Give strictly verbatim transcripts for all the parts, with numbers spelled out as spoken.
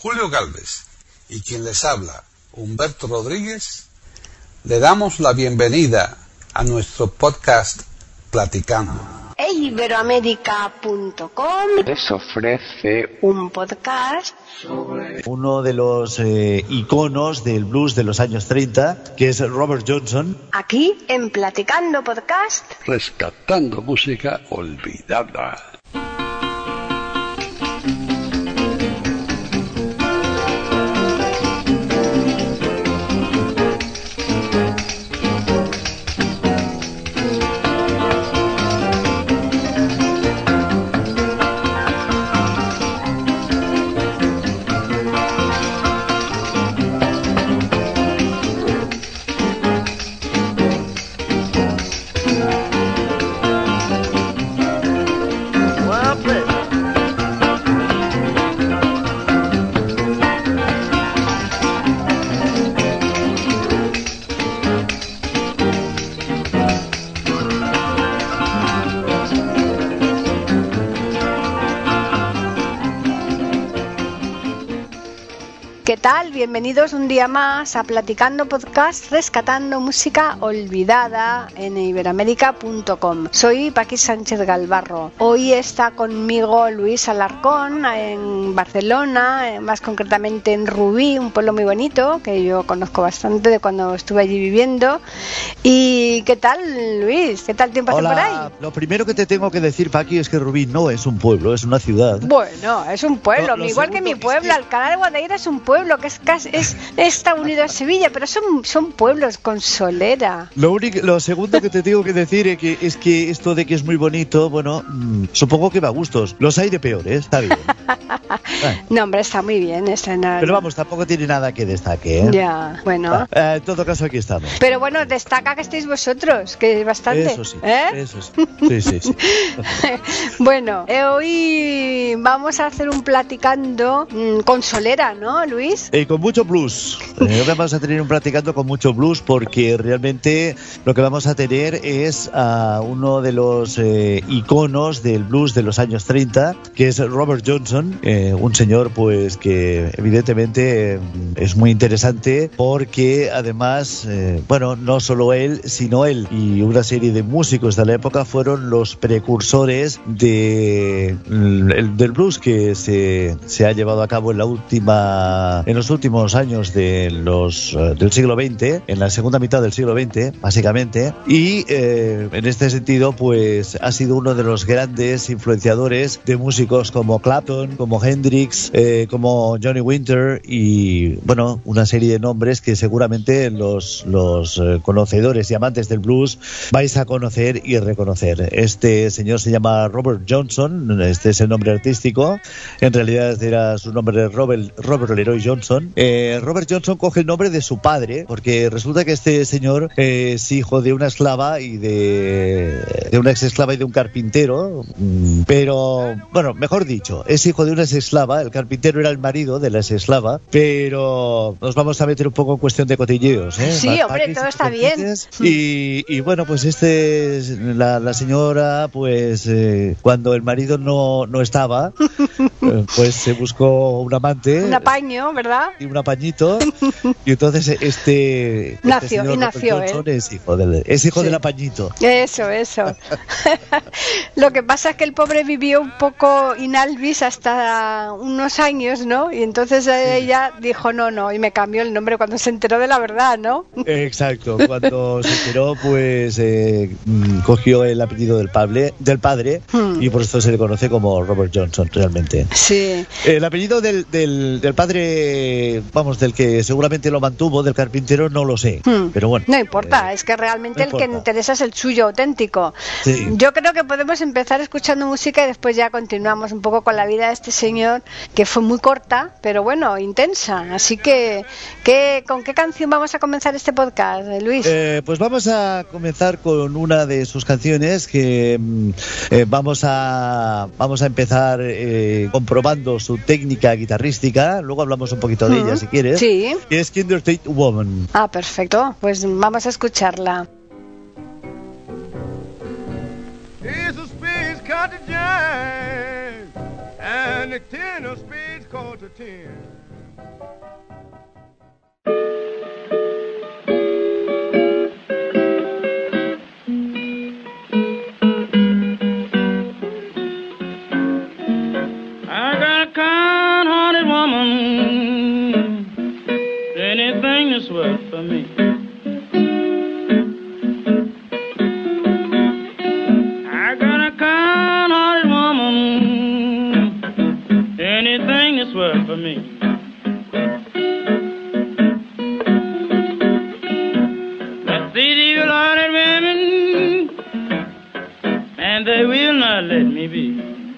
Julio Gálvez y quien les habla, Humberto Rodríguez, le damos la bienvenida a nuestro podcast Platicando. iberoamérica punto com les ofrece un podcast sobre uno de los eh, iconos del blues de los años treinta, que es Robert Johnson. Aquí en Platicando Podcast, rescatando música olvidada. ¿qué tal? Bienvenidos un día más a Platicando Podcast, rescatando música olvidada en iberoamérica punto com. Soy Paqui Sánchez Galvarro. Hoy está conmigo Luis Alarcón en Barcelona, más concretamente en Rubí, un pueblo muy bonito que yo conozco bastante de cuando estuve allí viviendo. ¿Y qué tal, Luis? ¿Qué tal tiempo hace Hola. por ahí? Lo primero que te tengo que decir, Paqui, es que Rubí no es un pueblo, es una ciudad. Bueno, es un pueblo, Lo- lo igual que mi segundo pueblo, es que- Alcalá de Guadaira es un pueblo que es casi, es, está unido a Sevilla, pero son, son pueblos con solera. Lo único, lo segundo que te tengo que decir es que, es que esto de que es muy bonito, bueno, mmm, supongo que va a gustos. Los hay de peores, está bien. Bueno, No, hombre, está muy bien. Está en el- pero vamos, tampoco tiene nada que destaque, ¿eh? Ya, bueno. Eh, en todo caso, aquí estamos. Pero bueno, destaca que estéis vosotros, que es bastante. Eso sí, ¿eh? eso sí. Sí, sí, sí. Bueno, eh, hoy vamos a hacer un platicando mmm, con solera, ¿no, Luis? Eh, con mucho blues. Eh, hoy vamos a tener un platicando con mucho blues porque realmente lo que vamos a tener es a uno de los eh, iconos del blues de los años treinta, que es Robert Johnson, eh, un señor pues que evidentemente eh, es muy interesante porque además, eh, bueno, no solo él, sino él y una serie de músicos de la época fueron los precursores de, el- del blues que se, se ha llevado a cabo en la última en los últimos años de los, eh, del siglo veinte, en la segunda mitad del siglo veinte, básicamente, y eh, en este sentido, pues ha sido uno de los grandes influenciadores de músicos como Clapton, como Hendrix, eh, como Johnny Winter y, bueno, una serie de nombres que seguramente los, los eh, conocedores y amantes del blues vais a conocer y reconocer. Este señor se llama Robert Johnson, este es el nombre artístico, en realidad era su nombre Robert, Robert Leroy Johnson. Eh, Robert Johnson coge el nombre de su padre, porque resulta que este señor eh, es hijo de una esclava y de, de una ex esclava y de un carpintero, mm, pero, bueno, mejor dicho, es hijo de una ex esclava, el carpintero era el marido de la ex esclava, pero nos vamos a meter un poco en cuestión de cotilleos, ¿eh? Sí, Más hombre, paquis, todo está bien. perquites. Y, y bueno, pues este, la, la señora, pues eh, cuando el marido no, no estaba, eh, pues se buscó un amante. Un apaño, ¿verdad? Y un apañito, y entonces este, este Nació, señor y nació, Robert Johnson ¿eh? es hijo del, es hijo Sí. del apañito. Eso, eso. Lo que pasa es que el pobre vivió un poco inalvis hasta unos años, ¿no? Y entonces ella dijo no, no, y me cambió el nombre cuando se enteró de la verdad, ¿no? Exacto, cuando se enteró, pues eh, mm, cogió el apellido del padre, del padre Hmm. y por eso se le conoce como Robert Johnson, realmente. Sí. El apellido del, del, del padre, vamos, del que seguramente lo mantuvo, del carpintero, no lo sé, Hmm. pero bueno. No importa, eh, es que realmente no el que importa. interesa es el suyo auténtico. Sí. Yo creo que podemos empezar escuchando música y después ya continuamos un poco con la vida de este señor, que fue muy corta, pero bueno, intensa. Así que, ¿qué, ¿con qué canción vamos a comenzar este podcast, Luis? Eh, pues vamos a comenzar con una de sus canciones que mm, eh, vamos a vamos a empezar eh, comprobando su técnica guitarrística. Luego hablamos un poquito de ella, Mm, si quieres. sí. Que es Kinder State Woman. Ah, perfecto. Pues vamos a escucharla. It's a space country jam and the tenor space quarter ten. I got a kind-hearted woman, anything that's worth for me. I got a kind-hearted woman, anything that's worth for me. But these evil-hearted women, and they will not let me be.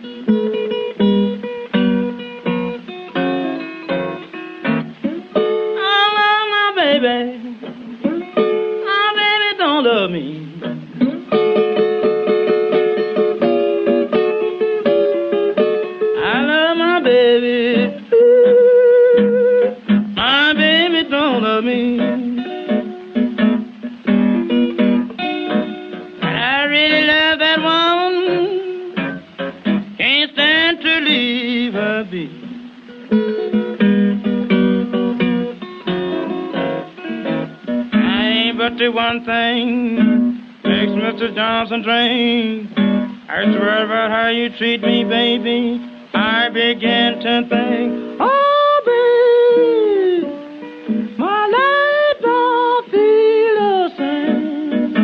One thing makes Mister Johnson drink. I swear about how you treat me, baby. I begin to think, oh, baby, my life don't feel the same.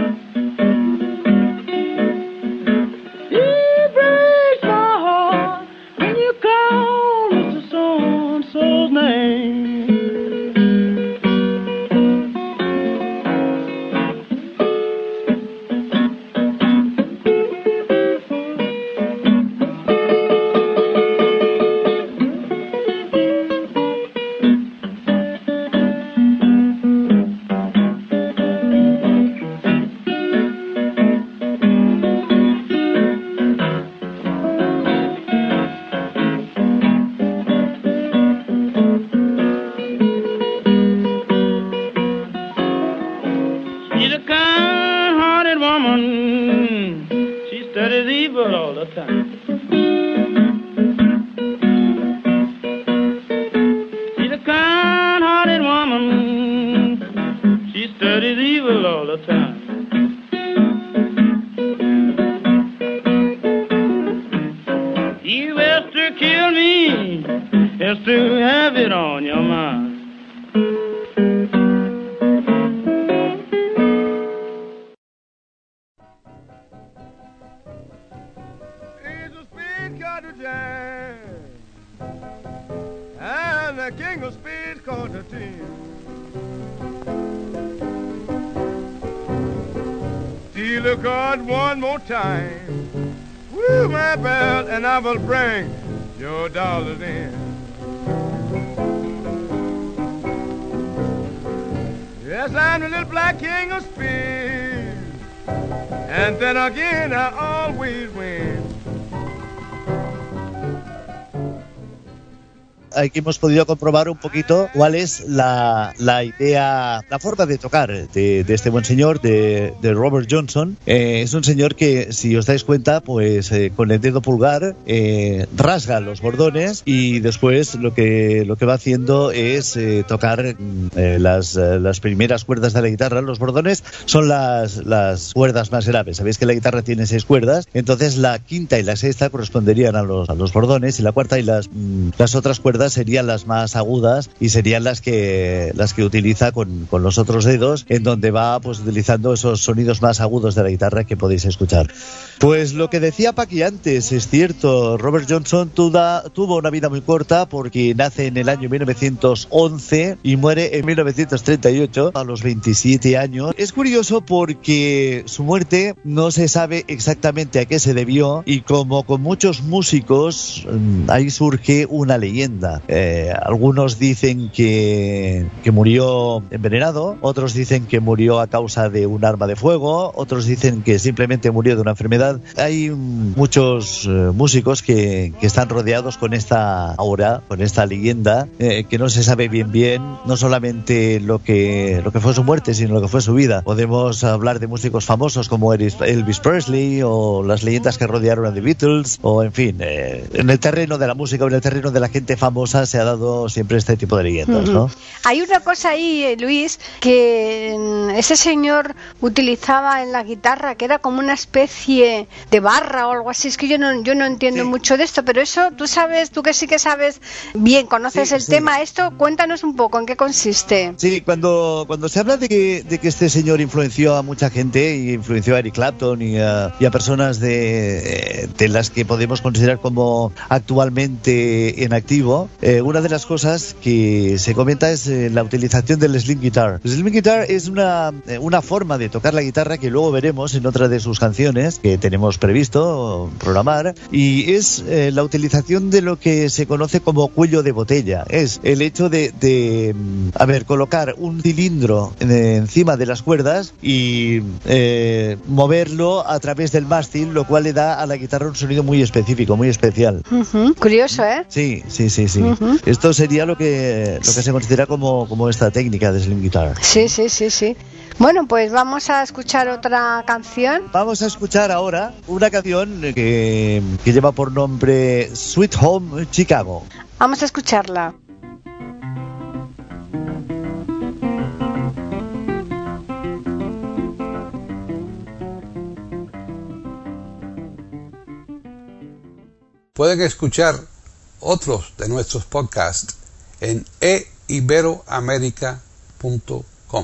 It breaks my heart when you call Mister So-and-so's name. Will bring your dollars in. Yes, I'm the little black king of speed, and then again I always win. Aquí hemos podido comprobar un poquito cuál es la, la idea, la forma de tocar de, de este buen señor, de, de Robert Johnson. Eh, es un señor que, si os dais cuenta, pues eh, con el dedo pulgar eh, rasga los bordones y después lo que, lo que va haciendo es eh, tocar eh, las, las primeras cuerdas de la guitarra. Los bordones son las, las cuerdas más graves. Sabéis que la guitarra tiene seis cuerdas, entonces la quinta y la sexta corresponderían a los, a los bordones y la cuarta y las, las otras cuerdas serían las más agudas y serían las que las que utiliza con, con los otros dedos, en donde va pues utilizando esos sonidos más agudos de la guitarra que podéis escuchar. Pues lo que decía Paqui antes es cierto. Robert Johnson tuda, tuvo una vida muy corta porque nace en el año mil novecientos once y muere en mil novecientos treinta y ocho a los veintisiete años. Es curioso porque su muerte no se sabe exactamente a qué se debió y, como con muchos músicos, ahí surge una leyenda. Eh, algunos dicen que, que murió envenenado, otros dicen que murió a causa de un arma de fuego, otros dicen que simplemente murió de una enfermedad. Hay muchos eh, músicos que, que están rodeados con esta aura, con esta leyenda, eh, que no se sabe bien bien, no solamente lo que, lo que fue su muerte, sino lo que fue su vida. Podemos hablar de músicos famosos como Elvis Presley o las leyendas que rodearon a The Beatles, o en fin, eh, en el terreno de la música o en el terreno de la gente famosa famosa se ha dado siempre este tipo de leyendas, ¿no? Uh-huh. Hay una cosa ahí, Luis, que ese señor utilizaba en la guitarra, que era como una especie de barra o algo así. Es que yo no, yo no entiendo sí. mucho de esto, pero eso tú sabes, tú que sí que sabes bien, conoces sí, el sí. tema, esto, cuéntanos un poco en qué consiste. Sí, cuando, cuando se habla de que, de que este señor influenció a mucha gente, y influenció a Eric Clapton y a, y a personas de, de las que podemos considerar como actualmente en activo, eh, una de las cosas que se comenta es eh, la utilización del slim guitar. El slim guitar es una, una forma de tocar la guitarra que luego veremos en otra de sus canciones que tenemos previsto programar, y es eh, la utilización de lo que se conoce como cuello de botella. Es el hecho de, de a ver, colocar un cilindro de, encima de las cuerdas y eh, moverlo a través del mástil, lo cual le da a la guitarra un sonido muy específico, muy especial. Uh-huh. Curioso, ¿eh? Sí, sí, sí, sí. Uh-huh. Esto sería lo que lo que se considera como, como esta técnica de slim guitar. Sí, sí, sí, sí. Bueno, pues vamos a escuchar otra canción. Vamos a escuchar ahora una canción que, que lleva por nombre Sweet Home Chicago. Vamos a escucharla. Pueden escuchar otros de nuestros podcasts en e iberoamerica punto com.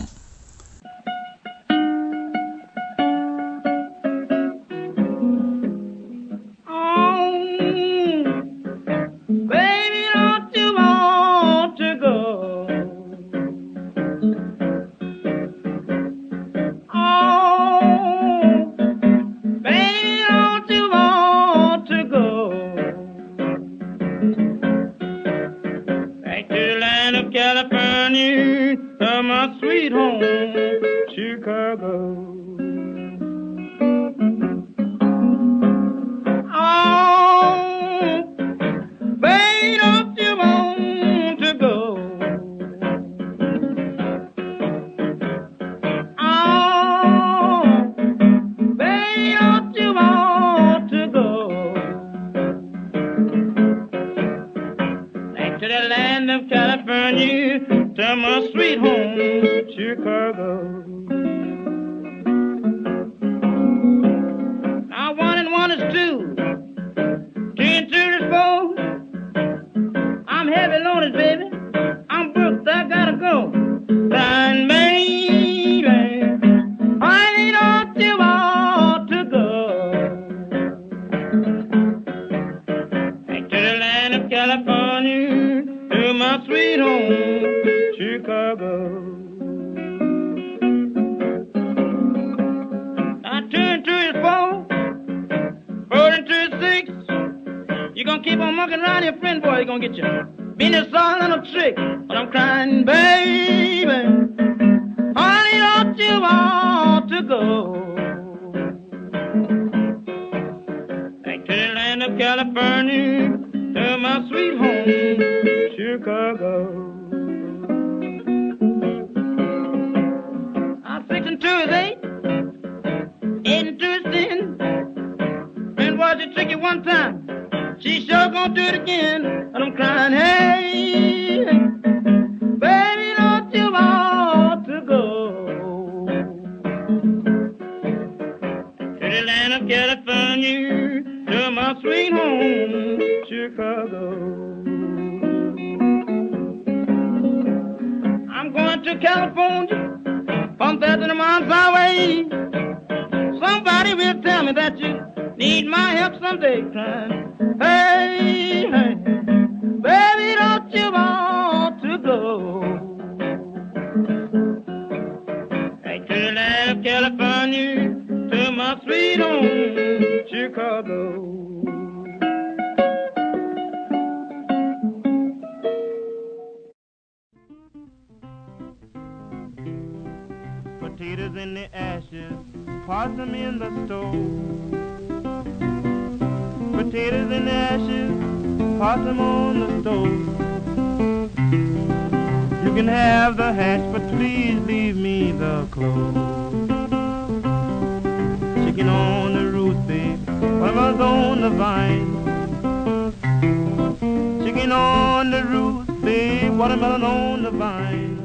Potatoes in the ashes, possum in the stove. Potatoes in the ashes, possum on the stove. You can have the hash, but please leave me the clothes. Chicken on the roof, babe, whatever's on the vine. Chicken chicken on the roof, big watermelon on the vine.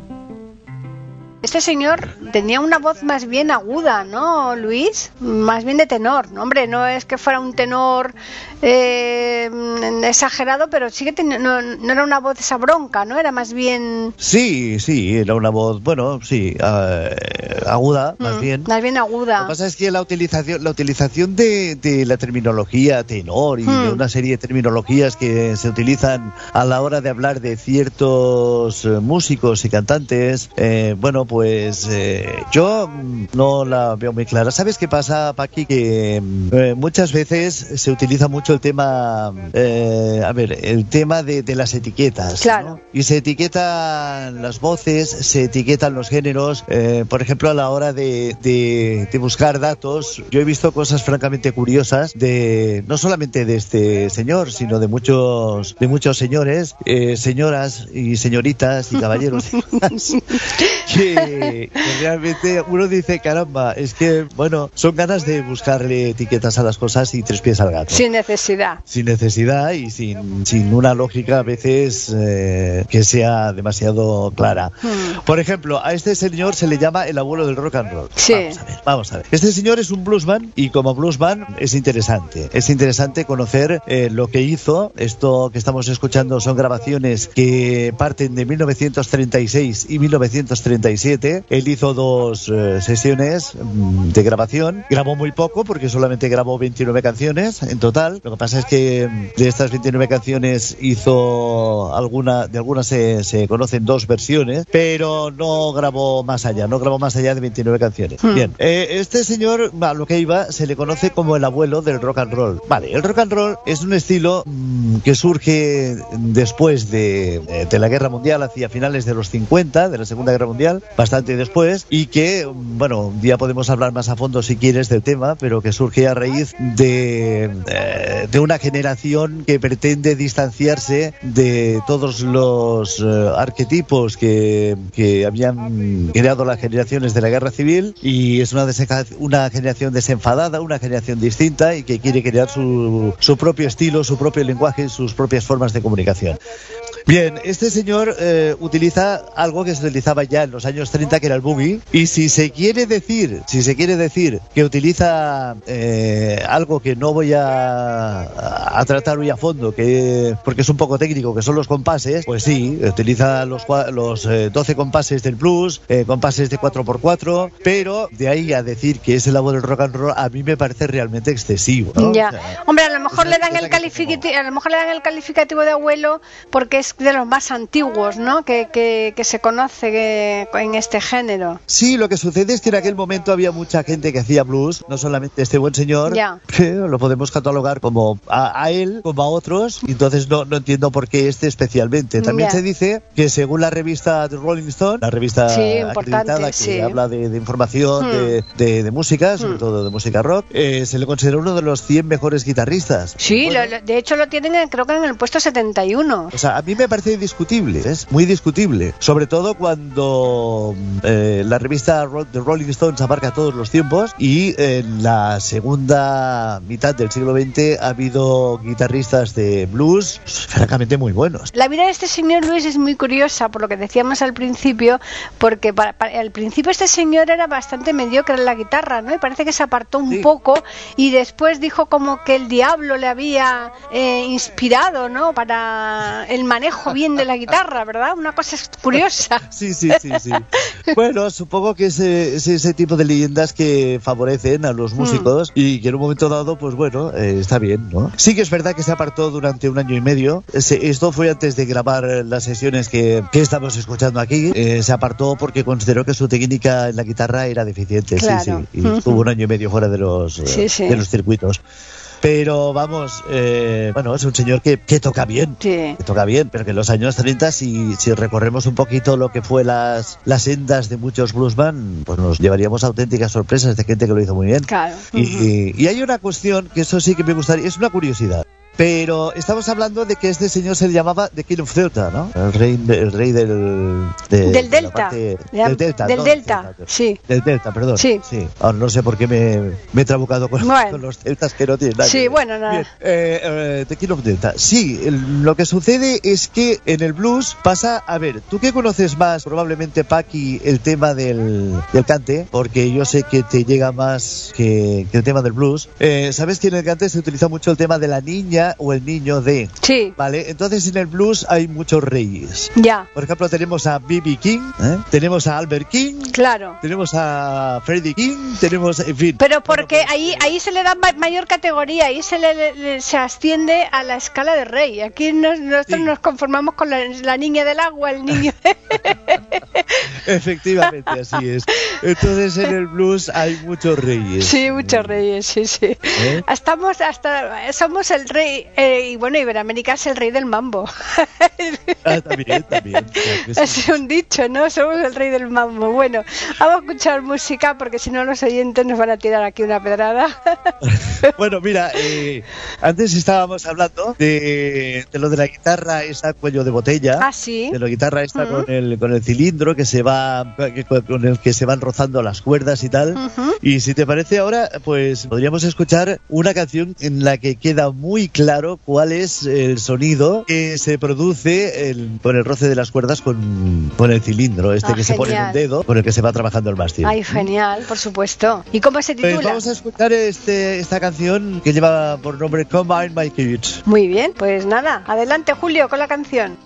Este señor tenía una voz más bien aguda, ¿no, Luis? Más bien de tenor, ¿no? Hombre, no es que fuera un tenor eh, exagerado, pero sí que tenía, no, no era una voz esa bronca, ¿no? Era más bien... Sí, sí, era una voz, bueno, sí, uh, aguda, más mm, bien. Más bien aguda. Lo que pasa es que la utilización, la utilización de, de la terminología tenor y mm. de una serie de terminologías que se utilizan a la hora de hablar de ciertos uh, músicos y cantantes, eh, bueno, pues Pues eh, yo no la veo muy clara. ¿Sabes qué pasa, Paqui? Que eh, muchas veces se utiliza mucho el tema, eh, a ver, el tema de, de las etiquetas. Claro. ¿no? Y se etiquetan las voces, se etiquetan los géneros. Eh, por ejemplo, a la hora de, de, de buscar datos, yo he visto cosas francamente curiosas de no solamente de este señor, sino de muchos, de muchos señores, eh, señoras y señoritas y caballeros que Que, que realmente uno dice, caramba, es que, bueno, son ganas de buscarle etiquetas a las cosas y tres pies al gato. Sin necesidad. Sin necesidad y sin, sin una lógica a veces eh, que sea demasiado clara. Hmm. Por ejemplo, a este señor se le llama el abuelo del rock and roll. Sí. Vamos a ver, vamos a ver. Este señor es un bluesman y como bluesman es interesante. Es interesante conocer eh, lo que hizo. Esto que estamos escuchando son grabaciones que parten de mil novecientos treinta y seis y mil novecientos treinta y siete. Él hizo dos eh, sesiones mm, de grabación. Grabó muy poco porque solamente grabó veintinueve canciones en total. Lo que pasa es que de estas veintinueve canciones hizo alguna, de algunas se, se conocen dos versiones, pero no grabó más allá, no grabó más allá de veintinueve canciones. Hmm. Bien, eh, este señor, a lo que iba, se le conoce como el abuelo del rock and roll. Vale, el rock and roll es un estilo mm, que surge después de, de la Guerra Mundial, hacia finales de los cincuenta, de la Segunda Guerra Mundial, bastante después, y que, bueno, un día podemos hablar más a fondo si quieres del tema, pero que surge a raíz de, eh, de una generación que pretende distanciarse de todos los eh, arquetipos que, que habían creado las generaciones de la Guerra Civil, y es una, una generación desenfadada, una generación distinta y que quiere crear su, su propio estilo, su propio lenguaje, sus propias formas de comunicación. Bien, este señor eh, utiliza algo que se utilizaba ya en los años treinta, que era el boogie, y si se quiere decir, si se quiere decir que utiliza eh, algo que no voy a, a tratar hoy a fondo, que porque es un poco técnico, que son los compases, pues sí, utiliza los, los eh, doce compases del blues, eh, compases de cuatro por cuatro, pero de ahí a decir que es el abuelo del rock and roll, a mí me parece realmente excesivo, ¿no? Ya, o sea, hombre, a lo mejor le dan el calificativo, a lo mejor le dan el calificativo de abuelo porque es de los más antiguos, ¿no? Que, que, que se conoce que, en este género. Sí, lo que sucede es que en aquel momento había mucha gente que hacía blues, no solamente este buen señor, ya. que lo podemos catalogar como a, a él, como a otros, y entonces no, no entiendo por qué este especialmente. También ya. Se dice que según la revista The Rolling Stone, la revista sí, acreditada que sí. habla de, de información, hmm. de, de, de música, sobre hmm. todo de música rock, eh, se le considera uno de los cien mejores guitarristas. Sí, bueno, lo, lo, de hecho lo tienen en, creo que en el puesto setenta y uno. O sea, a mí me parece discutible, es muy discutible, sobre todo cuando eh, la revista The Rolling Stones abarca todos los tiempos, y en la segunda mitad del siglo veinte ha habido guitarristas de blues francamente muy buenos. La vida de este señor Luis es muy curiosa, por lo que decíamos al principio, porque para, para, al principio este señor era bastante mediocre en la guitarra, ¿no? Y parece que se apartó un sí. poco, y después dijo como que el diablo le había eh, inspirado, ¿no? Para el manejo bien de la guitarra, ¿verdad? Una cosa curiosa. Sí, sí, sí, sí. Bueno, supongo que es, es ese tipo de leyendas que favorecen a los músicos, mm. y que en un momento dado, pues bueno, eh, está bien, ¿no? Sí que es verdad que se apartó durante un año y medio. Esto fue antes de grabar las sesiones que, que estamos escuchando aquí. Eh, se apartó porque consideró que su técnica en la guitarra era deficiente. Claro. Sí, sí. Y estuvo un año y medio fuera de los, sí, sí. de los circuitos. Pero vamos, eh, bueno, es un señor que, que toca bien, sí. que toca bien, pero que en los años treinta, si, si recorremos un poquito lo que fue las, las sendas de muchos bluesman, pues nos llevaríamos a auténticas sorpresas de gente que lo hizo muy bien. Claro. Y, uh-huh. y, y hay una cuestión que eso sí que me gustaría, es una curiosidad. Pero estamos hablando de que este señor se llamaba The King of Delta, ¿no? El rey, el rey del... De, del de Delta. Parte, Ya, del Delta. Del no, Delta, del Delta, sí. Del Delta, perdón. Sí. sí. Ahora, no sé por qué me, me he trabucado con, bueno. con los deltas que no tienen nada. Sí, bueno, nada. Bien, eh, eh, The King of Delta. Sí, el, lo que sucede es que en el blues pasa... A ver, ¿tú qué conoces más? Probablemente, Paqui, el tema del, del cante, porque yo sé que te llega más que, que el tema del blues. Eh, ¿Sabes que en el cante se utiliza mucho el tema de la niña o el niño de? Sí. Vale, entonces en el blues hay muchos reyes. Ya. Por ejemplo, tenemos a B B King, ¿eh? Tenemos a Albert King. Claro. Tenemos a Freddie King, tenemos, en fin. Pero porque bueno, pues, ahí ahí se le da ma- mayor categoría, ahí se le, le- se asciende a la escala de rey. Aquí nos, nosotros Sí. nos conformamos con la, la niña del agua, el niño... Efectivamente, así es. Entonces en el blues hay muchos reyes. Sí, muchos reyes, sí, sí. ¿Eh? Estamos hasta, somos el rey, eh, y bueno, Iberoamérica es el rey del mambo. Ah, también, también. Claro que sí. Es un dicho, ¿no? Somos el rey del mambo. Bueno, vamos a escuchar música porque si no los oyentes nos van a tirar aquí una pedrada. Bueno, mira, eh, antes estábamos hablando de, de lo de la guitarra esa cuello de botella. Ah, sí. De la guitarra esta Uh-huh. con el con el cilindro que se va que- con el que se van rozando las cuerdas y tal. Uh-huh. Y si te parece ahora, pues podríamos escuchar una canción en la que queda muy claro cuál es el sonido que se produce el- con el roce de las cuerdas con, con el cilindro este Ah, que se pone en un genial. dedo con el que se va trabajando el mástil. Ay, genial, por supuesto. ¿Y cómo se Pues titula? vamos a escuchar este, esta canción que lleva por nombre Combine My Kids. Muy bien, pues nada, adelante Julio con la canción.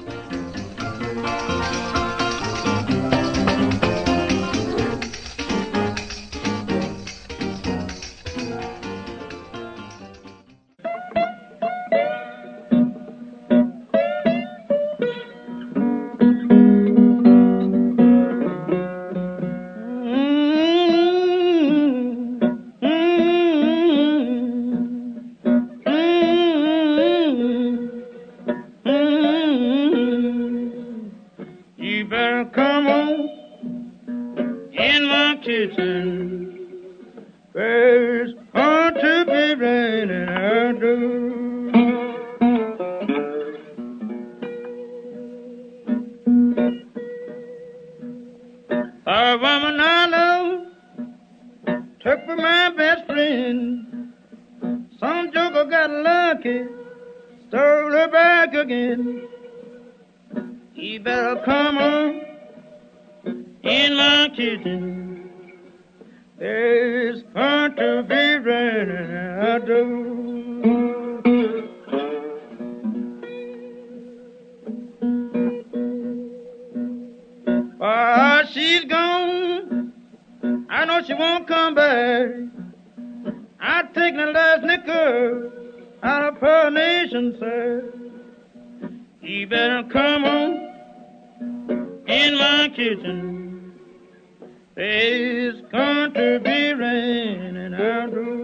You better come on in my kitchen. There's hard to be raining out there. A woman I love took for my best friend. Some joker got lucky, stole her back again. You better come on in my kitchen. There's going to be raining out there. While she's gone, I know she won't come back. I've taken the last nickel out of her nation, sir. You better come on in my kitchen. There's going to be raining out there.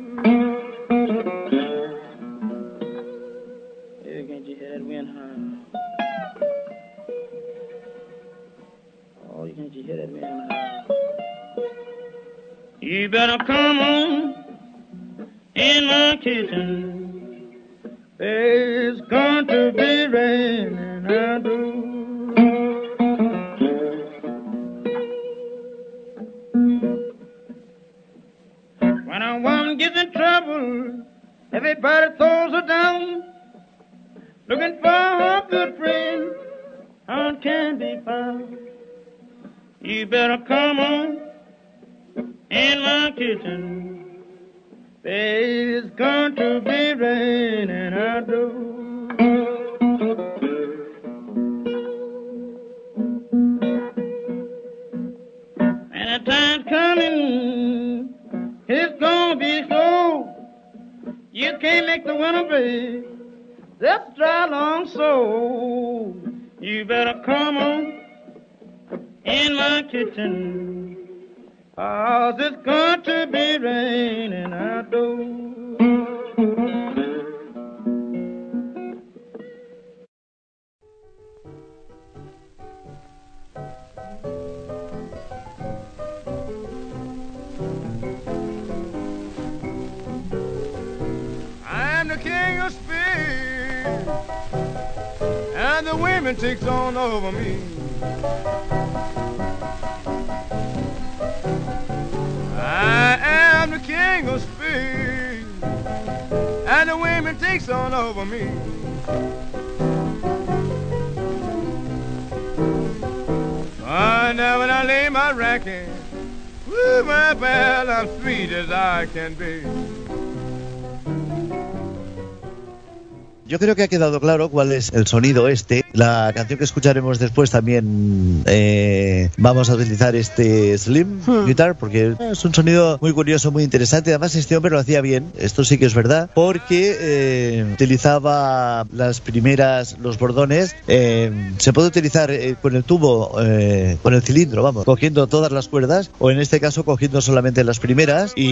Hey, can't you hear that wind, huh? Oh, can't you hear that wind, huh? You better come on in my kitchen. There's going to be raining out there. When a woman gets in trouble, everybody throws her down. Looking for her good friend, how can be found? You better come on in my kitchen. There's going to be raining out there. And the time's coming, it's gonna be slow. You can't make the winter, babe. That's dry long so. You better come on in my kitchen. 'Cause it's going to be raining out there. I'm the king of women takes on over me. I am the king of Spain, and the women takes on over me. Ah, now when I lay my racking, woo, my bell, I'm sweet as I can be. Yo creo que ha quedado claro cuál es el sonido este. La canción que escucharemos después también eh, vamos a utilizar este Slim hmm. Guitar porque es un sonido muy curioso, muy interesante. Además este hombre lo hacía bien, esto sí que es verdad, porque eh, utilizaba las primeras, los bordones. Eh, se puede utilizar eh, con el tubo, eh, con el cilindro, vamos, cogiendo todas las cuerdas, o en este caso cogiendo solamente las primeras y,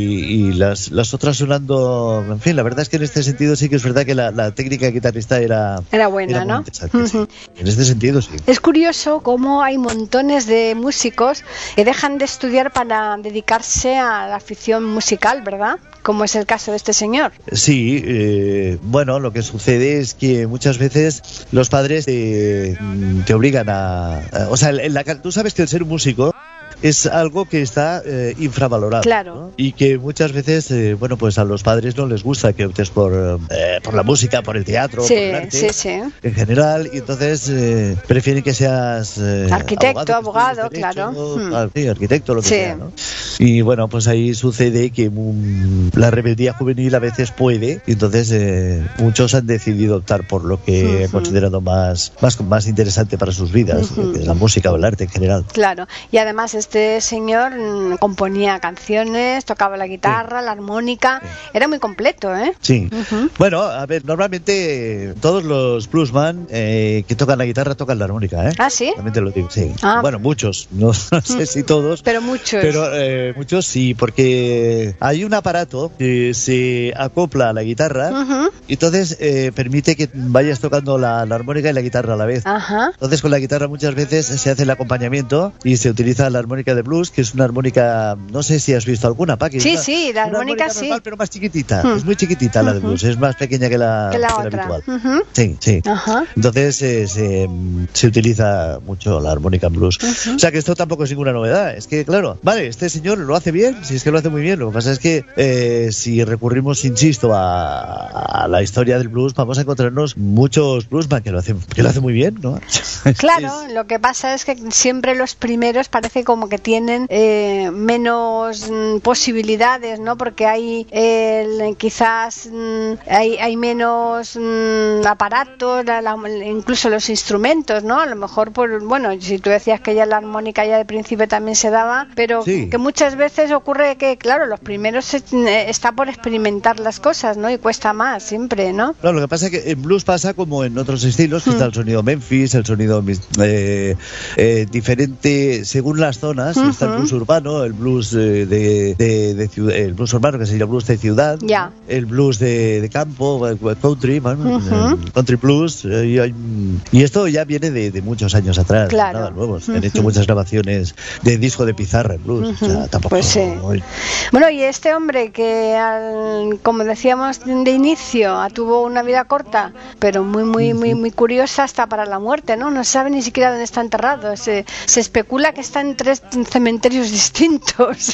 y las, las otras sonando. En fin, la verdad es que en este sentido sí que es verdad que la, la técnica guitarrista era, era buena, era ¿no? Uh-huh. Sí. En este sentido, sí. Es curioso cómo hay montones de músicos que dejan de estudiar para dedicarse a la afición musical, ¿verdad? Como es el caso de este señor. Sí, eh, bueno, lo que sucede es que muchas veces los padres te, te obligan a, a... O sea, en la, tú sabes que el ser músico es algo que está eh, infravalorado, claro, ¿no? Y que muchas veces, eh, bueno, pues a los padres no les gusta que optes por, eh, por la música, por el teatro, sí, por el arte, sí, sí. en general, y entonces eh, prefieren que seas eh, arquitecto, abogado, abogado derecho, claro. Hmm. Sí, arquitecto, lo que sí. sea, ¿no? Y bueno, pues ahí sucede que um, la rebeldía juvenil a veces puede, y entonces eh, muchos han decidido optar por lo que uh-huh. han considerado más, más, más interesante para sus vidas, uh-huh. que es la música o el arte en general. Claro, y además este señor mmm, componía canciones, tocaba la guitarra, sí. la armónica, sí. era muy completo, ¿eh? Sí. Uh-huh. Bueno, a ver, normalmente todos los bluesman eh, que tocan la guitarra tocan la armónica, ¿eh? Ah, ¿sí? Realmente lo digo, sí. Ah. Bueno, muchos, no, no sé si todos. Pero muchos. Pero eh, muchos sí, porque hay un aparato que se acopla a la guitarra uh-huh. y entonces eh, permite que vayas tocando la, la armónica y la guitarra a la vez. Uh-huh. Entonces con la guitarra muchas veces se hace el acompañamiento y se utiliza la armónica de blues, que es una armónica, no sé si has visto alguna, Paqui. Sí, una, sí, la armónica, armónica sí. Normal, pero más chiquitita, uh-huh. es muy chiquitita la de blues, es más pequeña que la, que la, que la otra. habitual. Uh-huh. Sí, sí. Uh-huh. Entonces eh, se, se utiliza mucho la armónica en blues. Uh-huh. O sea que esto tampoco es ninguna novedad, es que claro, vale, este señor lo hace bien, si es que lo hace muy bien, lo que pasa es que eh, si recurrimos, insisto, a, a la historia del blues, vamos a encontrarnos muchos bluesman que lo hacen, que lo hacen muy bien, ¿no? Claro, es... lo que pasa es que siempre los primeros parece como que tienen eh, menos mm, posibilidades, ¿no? Porque hay eh, quizás mm, hay, hay menos mm, aparatos, la, la, incluso los instrumentos, ¿no? A lo mejor, por, bueno, si tú decías que ya la armónica ya de principio también se daba, pero sí. que muchas veces ocurre que, claro, los primeros se, eh, está por experimentar las cosas, ¿no? Y cuesta más siempre, ¿no? Claro, lo que pasa es que en blues pasa como en otros estilos, que hmm. está el sonido Memphis, el sonido eh, eh, diferente según las zonas, uh-huh. está el blues urbano, el blues de, de, de, de ciudad, el blues urbano que sería el blues de ciudad, yeah. el blues de, de campo, country, bueno, uh-huh. country blues, eh, y, hay, y esto ya viene de, de muchos años atrás, claro. nada nuevos. Uh-huh. Han hecho muchas grabaciones de disco de pizarra en blues, uh-huh. o sea, tampoco. Pues sí. Muy... Bueno, y este hombre que, al, como decíamos de inicio, tuvo una vida corta, pero muy, muy, muy, muy curiosa hasta para la muerte, ¿no? No se sabe ni siquiera dónde está enterrado. Se, se especula que está en tres cementerios distintos.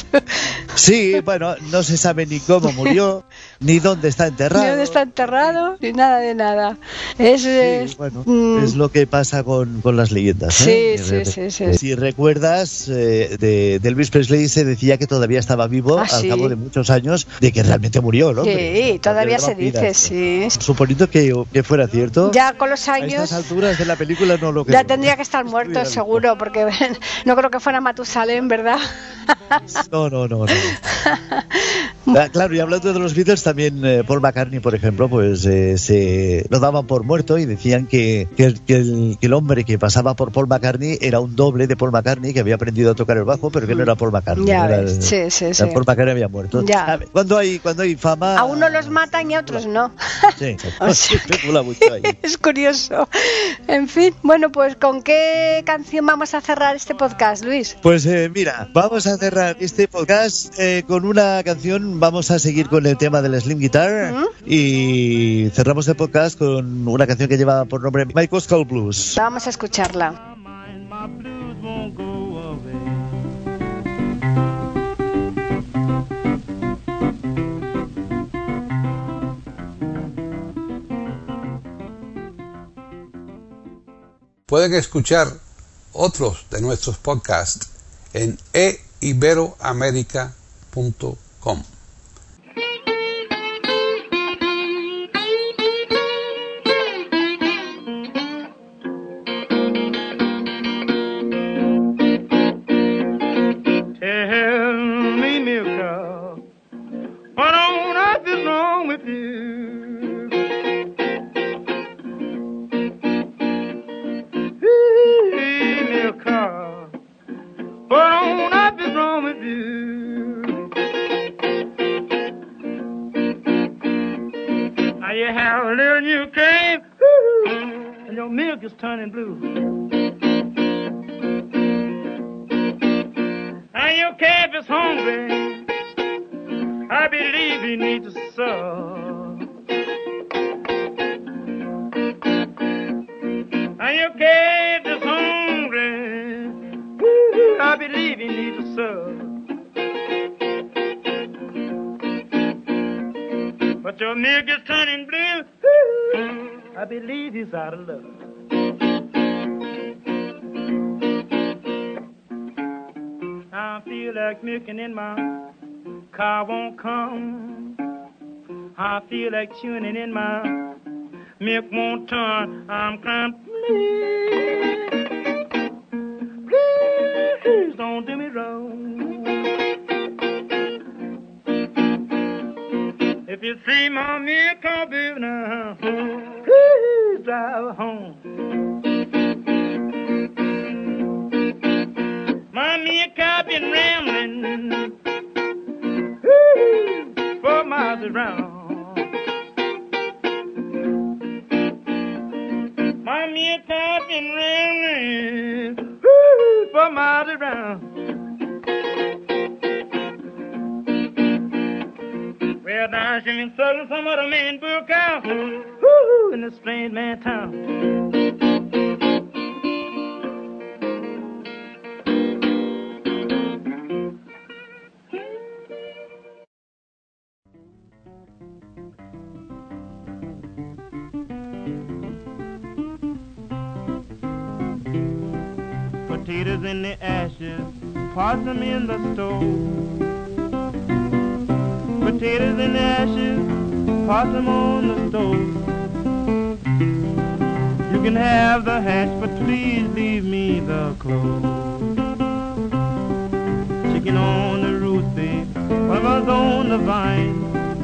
Sí, bueno, no se sabe ni cómo murió, ni dónde está enterrado. Ni dónde está enterrado, ni nada de nada. Es, sí, es, bueno, mm, es lo que pasa con, con las leyendas, ¿eh? Sí, sí, sí, sí. Si recuerdas, eh, de, de Elvis Presley se decía que todavía estaba vivo ah, al sí. cabo de muchos años de que realmente murió, ¿no? Sí, Pero, todavía se dice, sí. Suponiendo que, que fuera cierto, ya con los años, a estas alturas de la película no lo creo. Ya tendría que estar muerto, seguro, porque no creo que fuera Matusalén, ¿verdad? No, no, no, no. Claro, y hablando de los Beatles, también eh, Paul McCartney, por ejemplo, pues eh, se lo daban por muerto y decían que, que, el, que, el, que el hombre que pasaba por Paul McCartney era un doble de Paul McCartney, que había aprendido a tocar el bajo, pero que no era Paul McCartney. Ya era ves, el, sí, sí, sí. Paul McCartney había muerto. Ya. Cuando hay, cuando hay fama... A unos los matan y a otros no. Sí, o sea, se especula mucho ahí. Es curioso. En fin, bueno, pues ¿con qué canción vamos a cerrar este podcast, Luis? Pues eh, mira, vamos a cerrar este podcast eh, con una canción vamos a seguir con el tema del Slim Guitar ¿Mm? y cerramos el podcast con una canción que lleva por nombre My Coastal Blues. Vamos a escucharla. Pueden escuchar otros de nuestros podcasts en e iberoamerica punto com. Turning blue. And your calf is hungry. I believe he needs a suck. And your calf is hungry. I believe he needs a suck. But your milk is turning blue. I believe he's out of luck. I feel like milking in my car won't come. I feel like tuning in my milk won't turn. I'm crying, please, please don't do me wrong. If you see my milk come baby now, please drive home. My milk I've been rambling for miles around. My milk I've been rambling for miles around. Well, now she been selling some other man book out in this strange man town. Potatoes in the ashes, possum in the stove. Potatoes in the ashes, possum on the stove. You can have the hash, but please leave me the clothes. Chicken on the roof, babe, whatever's on the vine.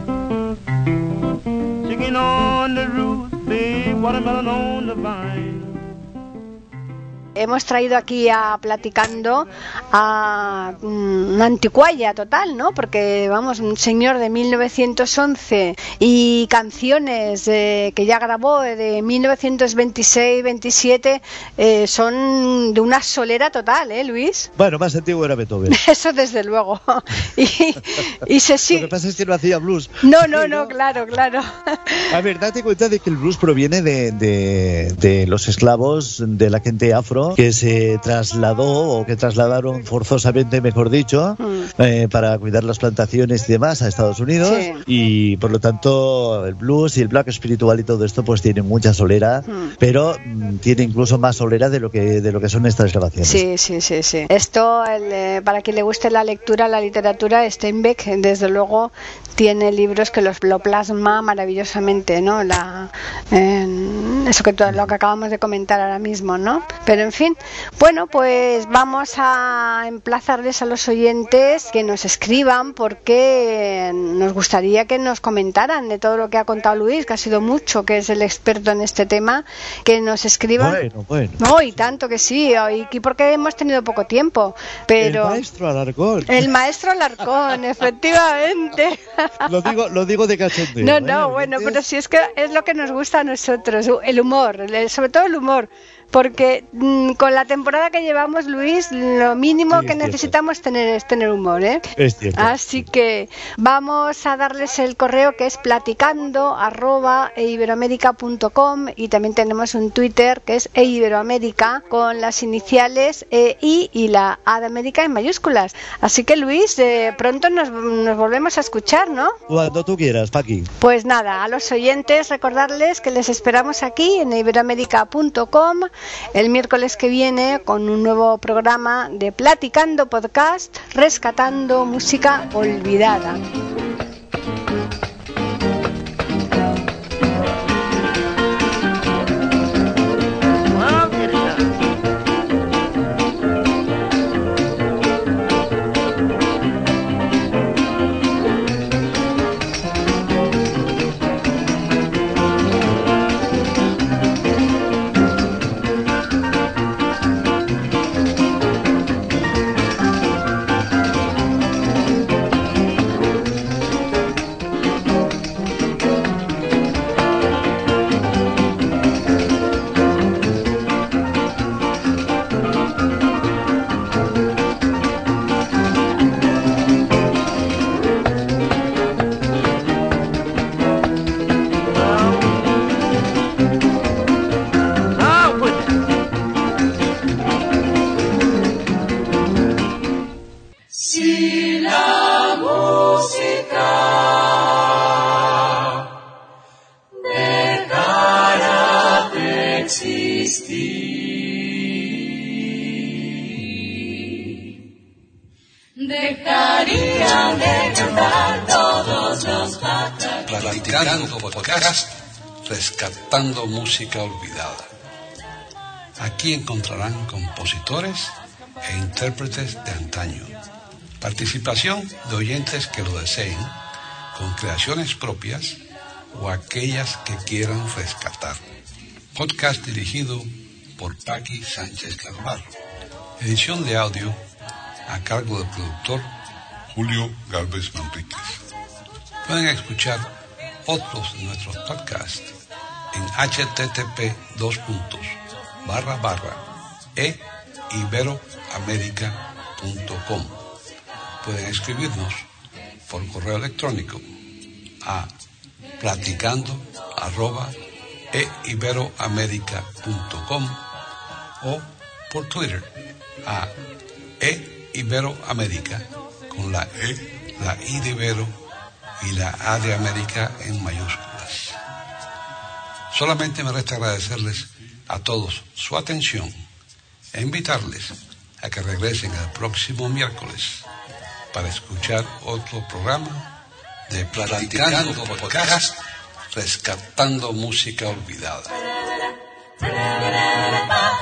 Chicken on the roof, babe, watermelon on the vine. Hemos traído aquí a Platicando a una anticualla total, ¿no? Porque, vamos, un señor de mil novecientos once y canciones eh, que ya grabó de mil novecientos veintiséis veintisiete eh, son de una solera total, ¿eh, Luis? Bueno, más antiguo era Beethoven. Eso desde luego. Y, y se sigue... Lo que pasa es que no hacía blues. No, no, no, claro, claro. A ver, date cuenta de que el blues proviene de, de, de los esclavos, de la gente afro, que se trasladó o que trasladaron forzosamente, mejor dicho, mm. eh, para cuidar las plantaciones y demás a Estados Unidos. Sí. Y por lo tanto el blues y el black espiritual y todo esto pues tiene mucha solera, mm. pero mm, tiene incluso más solera de lo que de lo que son estas grabaciones. Sí, sí, sí, sí. Esto, el, eh, para quien le guste la lectura, la literatura, Steinbeck desde luego tiene libros que los, lo plasma maravillosamente, ¿no? La, eh, eso que todo lo que acabamos de comentar ahora mismo, ¿no? Pero en fin, bueno, pues vamos a emplazarles a los oyentes que nos escriban, porque nos gustaría que nos comentaran de todo lo que ha contado Luis, que ha sido mucho, que es el experto en este tema, que nos escriban. Bueno, bueno. No, y tanto que sí, y porque hemos tenido poco tiempo, pero... El maestro Alarcón. El maestro Alarcón, efectivamente. Lo digo, lo digo de cachondeo. No, no, ¿eh? Bueno, pero si es que es lo que nos gusta a nosotros, el humor, sobre todo el humor. porque mmm, con la temporada que llevamos, Luis, lo mínimo Sí, que es necesitamos tener, es tener humor, ¿eh? Es cierto. Así que vamos a darles el correo, que es platicando arroba eiberoamerica punto com, y también tenemos un Twitter que es eiberoamerica con las iniciales E I y la A de América en mayúsculas. Así que, Luis, eh, pronto nos, nos volvemos a escuchar, ¿no? Cuando tú quieras, Paqui. Pues nada, a los oyentes recordarles que les esperamos aquí en eiberoamerica punto com el miércoles que viene con un nuevo programa de Platicando Podcast, rescatando música olvidada. Dejarían de cantar todos los pájaros. Platicando Podcast, rescatando música olvidada. Aquí encontrarán compositores e intérpretes de antaño. Participación de oyentes que lo deseen, con creaciones propias o aquellas que quieran rescatar. Podcast dirigido por Paqui Sánchez Galvarro. Edición de audio a cargo del productor Julio Gálvez Manríquez. Pueden escuchar otros de nuestros podcasts en http dos puntos barra barra e iberoamerica punto com. Pueden escribirnos por correo electrónico a platicando arroba e iberoamerica punto com o por Twitter a e Iberoamérica, con la E, la I de Ibero y la A de América en mayúsculas. Solamente me resta agradecerles a todos su atención e invitarles a que regresen el próximo miércoles para escuchar otro programa de Platicando Podcast, rescatando música olvidada.